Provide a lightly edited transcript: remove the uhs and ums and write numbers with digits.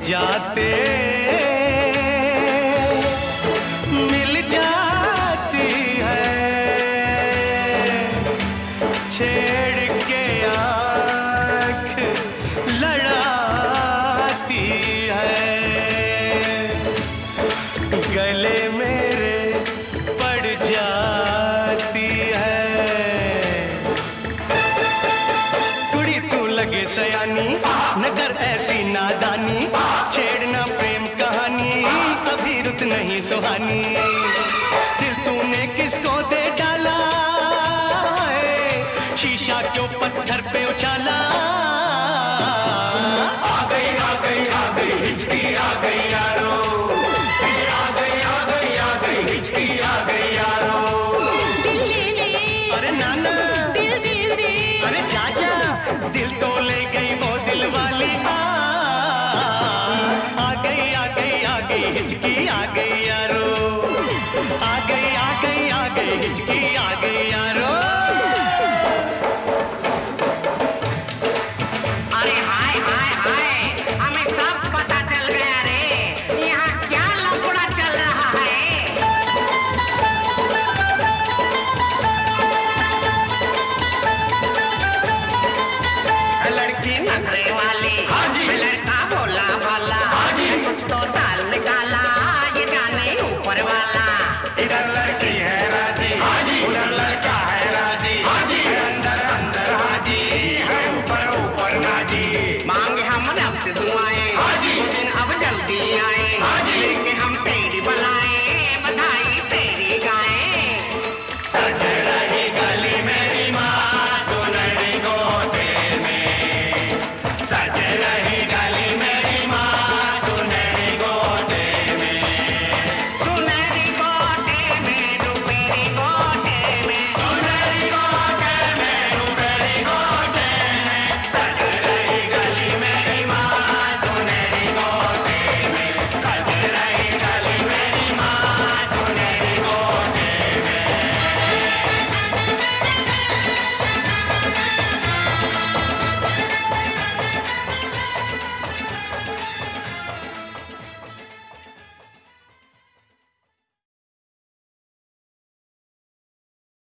जाते मिल जाती है, छेड़ के आँख लड़ाती है, गले मेरे पड़ जाती है। कुड़ी तू लगे सयानी, न कर ऐसी नादानी, छेड़ना प्रेम कहानी, अभी रुत नहीं सुहानी। दिल तूने किसको दे डाला है, शीशा क्यों पत्थर पे उछाला। आ गई आ गई आ गई हिचकी आ गई यारो, आ गई आ गई आ गई हिचकी आ गई यारो। दिल ले ले, अरे नाना दिल दिल दे, अरे चाचा दिल तो ले गई वो दिल वाली। आ गई आ गई आ गई हिचकी आ गई यारो, आ गई आ गई आ गई हिचकी आ गई यारो। अरे हाय हाय हाय, हमें सब पता चल गया रे, यहाँ क्या लफड़ा चल रहा है। लड़की नखरे वाली, लड़का भोला भाला, कुछ तो दाल निकाला, ये जाने ऊपर वाला। इधर लड़की है राजी, उधर लड़का है राजी, अंदर अंदर हाजी है, ऊपर ऊपर नाजी। मांगे हम रब से दुआएं,